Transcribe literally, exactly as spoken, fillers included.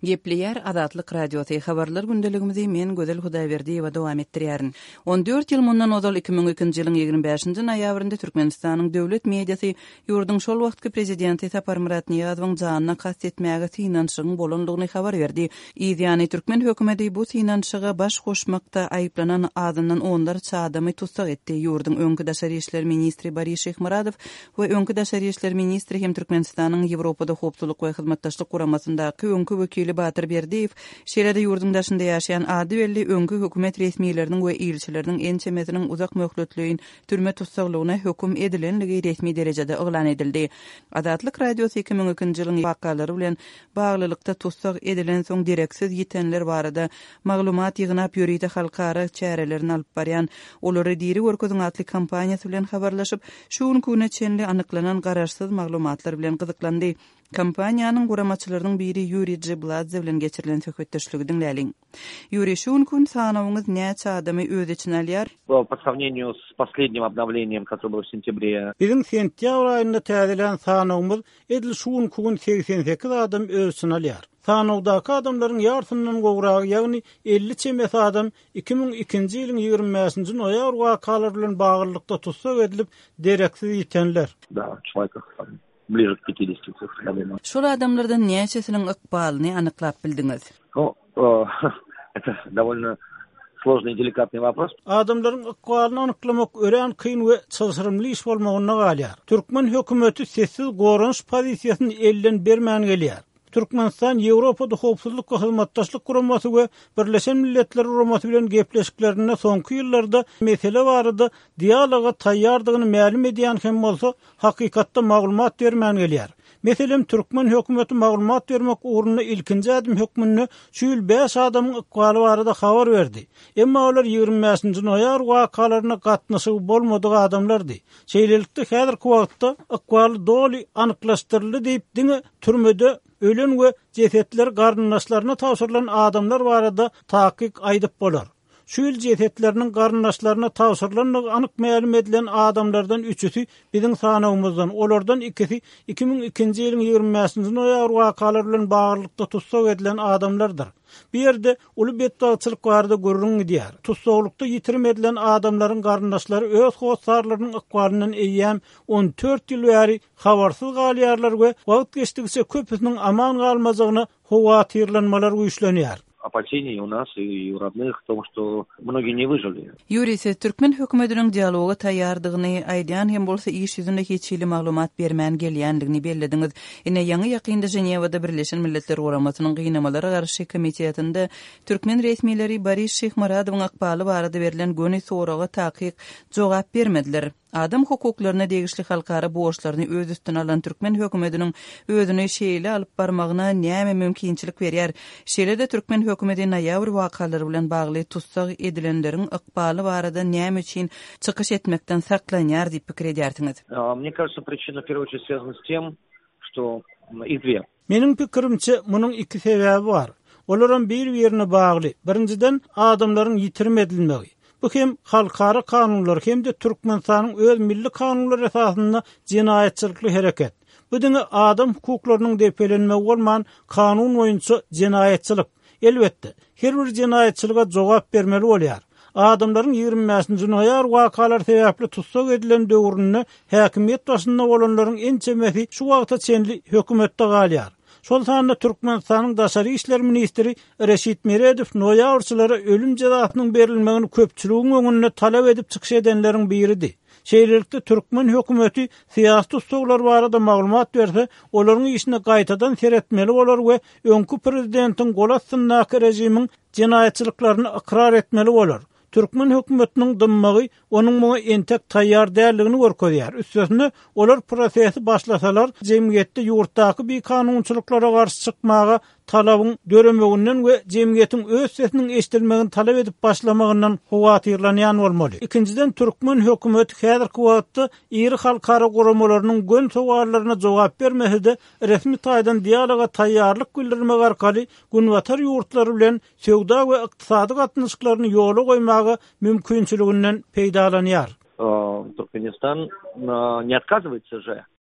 Gepleyer Adatlyk radioty habarlar gündeligimizi men Gözel Hudaýberdiýewa dowam etdirýärin. on dört ýyl mundan ozal iki ming ikinji ýylyň ýygrimi beşinji noýabrynda Türkmenistanyň döwlet mediasy ýurdun şol wagtky prezidenti Sapar Murat Niýazowyň janyna kast etmäge synanşygyň bolanlygyny habar berdi. Ýa-ni Türkmen hökümeti bu synanşyga baş goşmakda aýplanan adamdan onlarça adamy tutsak etdi. Ýurdun öňkü daşary işler ministri Baris Şehmuradow we öňkü daşary işler ministri hem Türkmenistanyň Ýewropada hopsuzlyk we hyzmatdaşlyk guramasyndaky öňkü wekili Batır Berdiýew şeýlede ýurdun daşynda ýaşaýan ady belli öňkü hökümet resmiýetleriniň we ilçileriniň ençemesiniň uzak möhletliğin türme tutsaklygyna höküm edilenligi resmi derejede oglan edildi. Adatlyk radiosu iki ming ikinji ýylyň wakalary bilen baglylykda tutsak edilen soň direksiz ýitenler barada maglumat ýygnap ýöride halkara çärelerini alyp barýan olary diri görkezin atly kampaniýasy bilen habarlaşyp şu günküne çenli anyklanan garaşsyz maglumatlar bilen gyzyklandy. Kampaniýanyň guramaçylarynyň biri Yuri Jibladze bilen geçirilen söhbetdeşligi dinläliň. Yuri, şu gün sanawyňyz näçe adamy öz içine alýar? По сравнению с последним обновлением, которое было в сентябре. Bizim sentýabr aýynda täzelen sanawyňyz edil şu gün seksen sekiz adam öz içine alýar. Sanawdaky adamlaryň ýartyndan gowragy, ýagny elli çemes adam iki ming ikinji ýylyň ýygrimi beşinji noýabr wakalary bilen baglanlykda tutsak edilip direksiz ýitenler. Да, человек ближе к пятидесяти цифрам. Şol adamlardan näçesiniň ykbalyny anyklap bildiňiz? Ну, это довольно сложный и деликатный вопрос. Adamlaryň ykbalyny anyklamak ören kyn we çylşyrymly iş bolmagyna galýar. Türkmen hökümeti sessiz gorunç pozisiýasyny elden bermän gelýär. Türkmenistan Ýewropada hopsuzlyk we hyzmatdaşlyk guramasy we Birleşen Milletler guramasy bilen gepleşiklerine soňky ýyllarda mesele barada dialoga taýýardygyny ma'lum edýän hem bolsa hakykatda maglumat bermän gelýär. Meselem Türkmen hökümeti maglumat bermek uğruna ilkinji adım hökmünde şu ýyl beş adamyň ykbaly barada habar berdi. Emma olar ýygrimi beşinji noýabr wakalaryna gatnaşy bolmadygy adamlardy. Şeýlelikde häzirki wagtda ykbaly doly anyklaşdyryldy diýip diňe türmede ölen we jesetler garyndaşlaryna tawsyrlan adamlar barada takyk aýdyp bolar. Şu ýyl jesetleriniň garyndaşlaryna tawsyrlanlygy anyk ma'lum edilen adamlardan üçüsi biziň sanawymyzdan, olardan ikisi iki ming ikinji ýylyň ýygrimi beşinji noýabr wakalary bilen baglykda tutsak edilen adamlardyr. Bir ýerde uly betdagçylyk barada görüň edýär. Tutsaklykda ýitirim edilen adamlaryň garyndaşlary öz howsarlarynyň ykbalyndan eýýäm on dört ýyl bäri habarsyz galýarlar we wagt geçdigçe köpüsiniň aman galmazygyna howatyrlanmalar güýçlenýär. Опасений у нас и у родных в том, что многие не выжили. Юрий, siz Türkmen hökümetiniň dialoga taýýardygyny aýdýan hem bolsa iş ýüzünde hiç ýyly maglumat bermän gelýändigini bellediňiz. Ine ýaňy ýakynda Ženewada Birleşen Milletler Guramasynyň gynamalara garşy komitetinde Türkmen resmiýetleri Baris Şehmuradowyň ykbaly barada berilen göni soraga takyk jogap bermediler. Adam hukuklaryna degişli halkara borçlaryny öz üstüne alan Türkmen hökümetiniň özüni şeýle alyp barmagyna näme mümkinçilik berýär? Şeýlede Türkmen hökümeti noýabr wakalary bilen bagly tutsak edilenleriň ykbaly barada näme üçin çykyş etmekden saklanýar diýip pikir edýärsiňiz? Мне кажется, причина в первую очередь связана с тем, что их две. Mening pikirimçe munyň iki sebäbi bar. Olaryň bir-birine bagly. Birinciden adamlaryň ýitirim edilmegi. Bu hem halkara kanunlar hem de Türkmenistanyň öz milli kanunlary esasynda jinayetçilikli hereket. Bu diňe adam hukuklarynyň depelenmegi bolman kanun boýunça jinayetçilik. Elbetde, her bir jinayetçilige jogap bermeli bolýar. Adamlaryň ýygrimi beşinji noýabr wakalary sebäpli tutsak edilen döwründe häkimiýet başynda bolanlaryň ençemesi şu wagta çenli hökümetde galýar. Şol sanda Türkmenistanyň daşary işler ministri Reşit Meredow noýabrçylara ölüm jazasynyň berilmegini köpçüligiň öňüne talap edip çykyş edenleriň biridi. Şeýlelikde Türkmen hökümeti siýasy tutsaklar barada maglumat berse, olaryň işine gaýtadan seretmeli bolar we öňkü prezidentiň gol astyndaky rejimiň jinayetçiliklaryny ikrar etmeli bolar. Türkmen hökümetiniň dymmagy onuň muňa entek taýýar däldigini görkezýär. Üstesine olar prosesi başlasalar, jemgyýetde ýurtdaky bir kanunçylyklara garşy çykmaga talabyň döremeginden we jemgyýetiň öz sesiniň eşdilmegini talap edip başlamagyndan howatyrlanýan bolmaly. İkinciden Türkmen hökümeti häzirki wagtda iri halkara guramalarynyň gön sowallaryna jogap bermese, resmi taýdan dialoga taýýarlyk bildirmek arkaly günwatar ýurtlary bilen söwda we ykdysady gatnaşyklaryny ýola goýmagy mümkinçiliginden peýdalanýar. Туркменистан не отказывается же